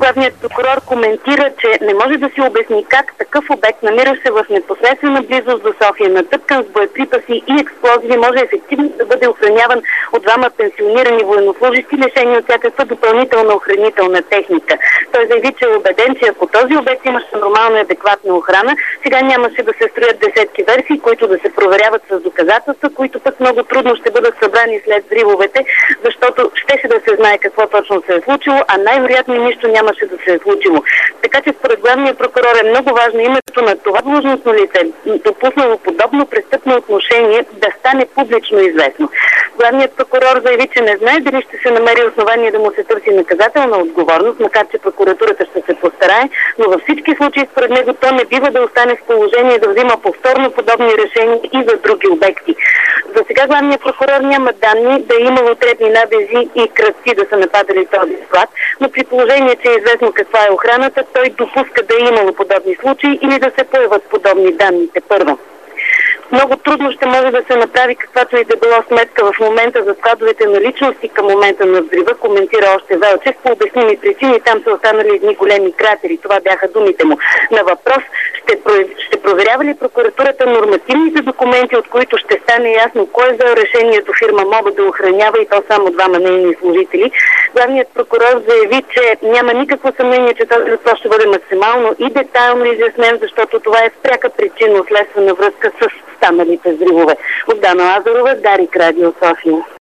главният прокурор коментира, че не може да си обясни как такъв обект, намиращ се в непосредствена близост до София, натъпкан с боеприпаси и експлозиви, може ефективно да бъде охраняван от двама пенсионирани военнослужещи, лишени от всякаква допълнителна охранителна техника. Той заяви, че е убеден, че ако този обект имаше нормална и адекватна охрана, сега нямаше да се строят десетки версии, които да се проверяват с доказателства, които пък много трудно ще бъдат събрани след взривовете, защото щеше да се знае какво точно се е случило, а най-вероятно нищо нямаше да се е случило. Така че според главния прокурор е много важно името на това длъжностно лице, допуснало подобно престъпно отношение, да стане публично известно. Главният прокурор заяви, че не знае дали ще се намери основание да му се търси наказателна отговорност, макар че прокуратурата ще се постарае, но във всички случаи според него то не бива да остане в положение да взима повторно подобни решения и за други обекти. За сега главният прокурор няма данни да е имало трепни набези и крадци да са нападали този склад, но при положение, че е известно каква е охраната, той допуска да е имало подобни случаи или да се появят подобни данни първо. Много трудно ще може да се направи каквато и да било сметка в момента за складовете на личности към момента на взрива, коментира още Велчев. По обясними причини там са останали едни големи кратери. Това бяха думите му. На въпрос ще проверява ли прокуратурата нормативните документи, от които ще стане ясно кой е за решението фирма МОБА да охранява и то само двама нейни служители. Главният прокурор заяви, че няма никакво съмнение, че този въпрос ще бъде максимално и детайлно изяснен, защото това е в пряка причинно-следствена връзка с станалите взривове. От Дана Лазарова, Дарик, Радио София.